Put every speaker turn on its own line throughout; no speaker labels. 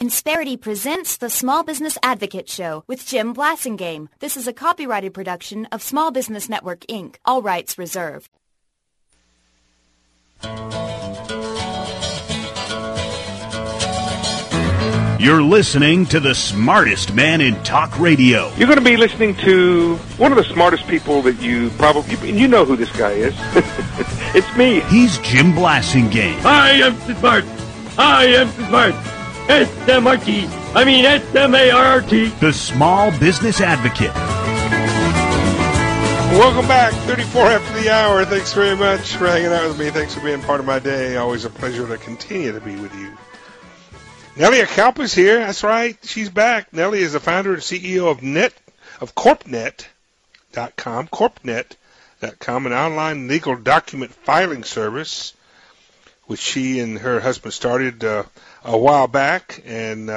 Insperity presents the Small Business Advocate Show with Jim Blasingame. This is a copyrighted production of Small Business Network, Inc. All rights reserved.
You're listening to the smartest man in talk radio.
You're going to be listening to one of the smartest people that you know who this guy is. It's me.
He's Jim Blasingame.
I am smart. I am smart. S-M-R-T. S-M-A-R-T.
The Small Business Advocate.
Welcome back. 34 after the hour. Thanks very much for hanging out with me. Thanks for being part of my day. Always a pleasure to continue to be with you. Nellie Acalp is here. That's right. She's back. Nellie is the founder and CEO of CorpNet.com. CorpNet.com, an online legal document filing service, which she and her husband started a while back, and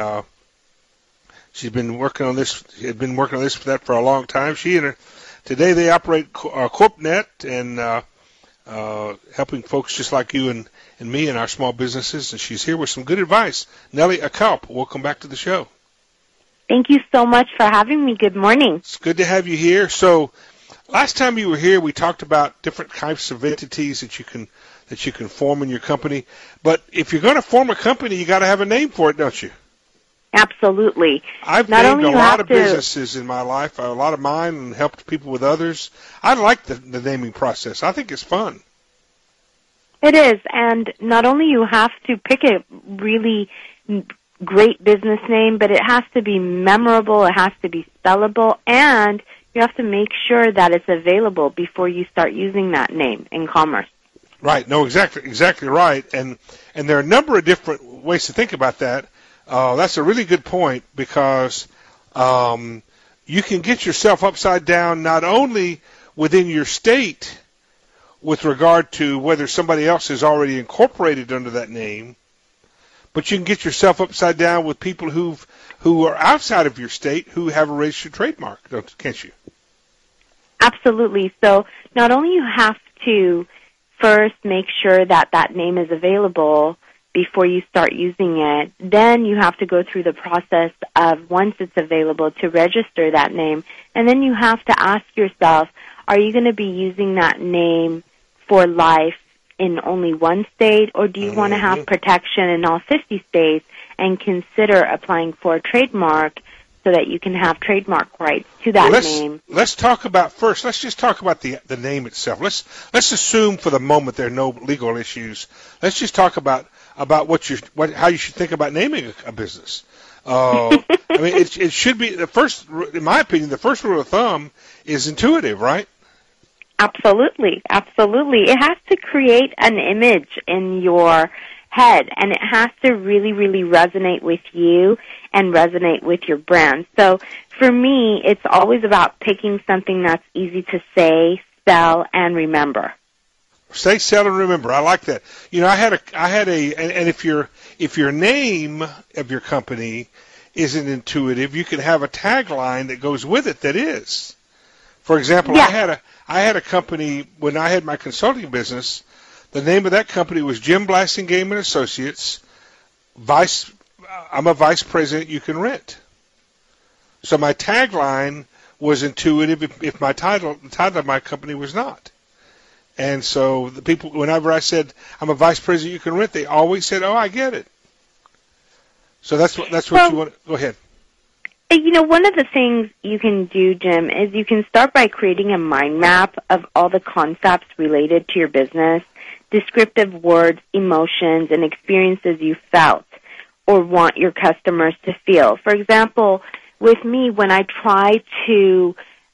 she's been working on this. Had been working on this for a long time. Today they operate CorpNet and helping folks just like you and me in our small businesses. And she's here with some good advice. Nellie Acalp, welcome back to the show.
Thank you so much for having me. Good morning.
It's good to have you here. So, last time you were here, we talked about different types of entities that you can form in your company. But if you're going to form a company, you got to have a name for it, don't you?
Absolutely.
I've named a lot of businesses in my life, a lot of mine, and helped people with others. I like the naming process. I think it's fun.
It is, and not only you have to pick a really great business name, but it has to be memorable, it has to be spellable, and you have to make sure that it's available before you start using that name in commerce.
Right. No, exactly right. And there are a number of different ways to think about that. That's a really good point because you can get yourself upside down not only within your state with regard to whether somebody else is already incorporated under that name, but you can get yourself upside down with people who are outside of your state who have a registered trademark, can't you?
Absolutely. So not only you have to first make sure that that name is available before you start using it, then you have to go through the process of, once it's available, to register that name. And then you have to ask yourself, are you going to be using that name for life in only one state, or do you want to have protection in all 50 states and consider applying for a trademark so that you can have trademark rights to that name?
Let's talk about first. Let's just talk about the name itself. Let's assume for the moment there are no legal issues. Let's just talk about how you should think about naming a business. I mean, it should be the first. In my opinion, the first rule of thumb is intuitive, right?
Absolutely, absolutely. It has to create an image in your head, and it has to really, really resonate with you and resonate with your brand. So for me, it's always about picking something that's easy to say, spell, and remember.
Say, sell, and remember. I like that. You know, and if your name of your company isn't intuitive, you can have a tagline that goes with it that is. For example, yeah. I had a company when I had my consulting business. The name of that company was Jim Blasingame and Associates. I'm a vice president you can rent. So my tagline was intuitive if the title of my company was not. And so the people, whenever I said I'm a vice president you can rent, they always said, "Oh, I get it." So that's what you want. Go ahead.
You know, one of the things you can do, Jim, is you can start by creating a mind map of all the concepts related to your business, descriptive words, emotions, and experiences you felt or want your customers to feel. For example, with me, when I try to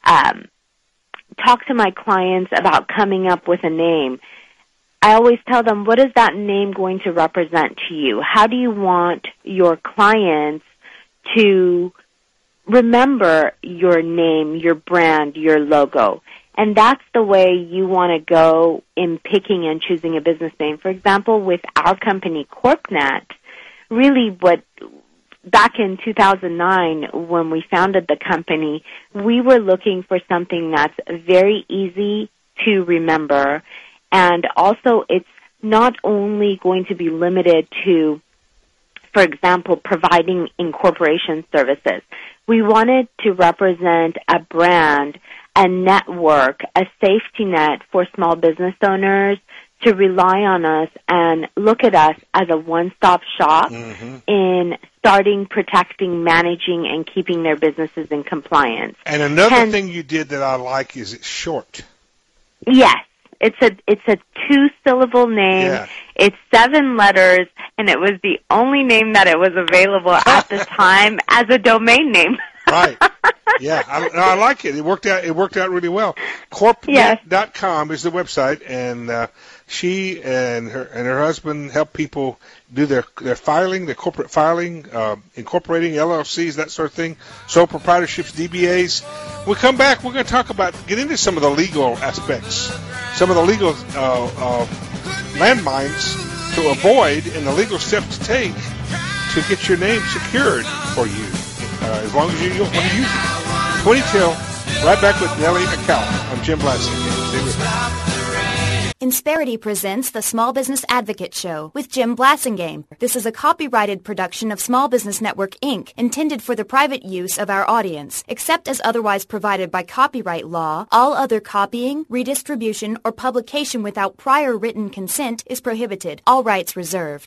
talk to my clients about coming up with a name, I always tell them, what is that name going to represent to you? How do you want your clients to remember your name, your brand, your logo? And that's the way you want to go in picking and choosing a business name. For example, with our company, CorpNet, really back in 2009 when we founded the company, we were looking for something that's very easy to remember, and also it's not only going to be limited to for example, providing incorporation services. We wanted to represent a brand, a network, a safety net for small business owners to rely on us and look at us as a one-stop shop in starting, protecting, managing, and keeping their businesses in compliance.
And another thing you did that I like is it's short.
Yes. It's a 2-syllable name.
Yeah.
It's 7 letters, and it was the only name that it was available at the time as a domain name.
Right. Yeah, I like it. It worked out really well. Corpnet.com is the website, and she and her husband help people do their filing, their corporate filing, incorporating LLCs, that sort of thing, sole proprietorships, DBAs. When we come back, we're going to get into some of the legal aspects, some of the legal landmines to avoid and the legal steps to take to get your name secured for you, as long as you don't want to use it. 20 till. Right back with Nellie McCall. I'm Jim Blasingame. Stay with me.
Insperity presents the Small Business Advocate Show with Jim Blasingame. This is a copyrighted production of Small Business Network, Inc., intended for the private use of our audience. Except as otherwise provided by copyright law, all other copying, redistribution, or publication without prior written consent is prohibited. All rights reserved.